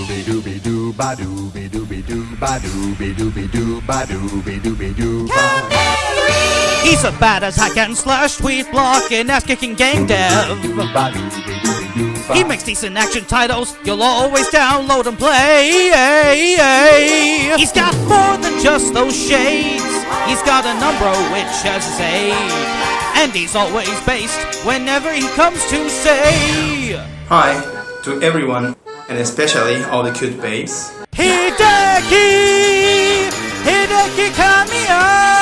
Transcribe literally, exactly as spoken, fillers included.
doobie doobie doo ba doobie doobie doo ba doobie doobie doo ba doobie doobie doo ba. He's a badass hack and slash, tweet block, and ass-kicking game dev. He makes decent action titles you'll always download and play. He's got more than just those shades. He's got a number which has his aid. And he's always based whenever he comes to say hi to everyone, and especially all the cute babes. Hideki! Hideki Kamiya!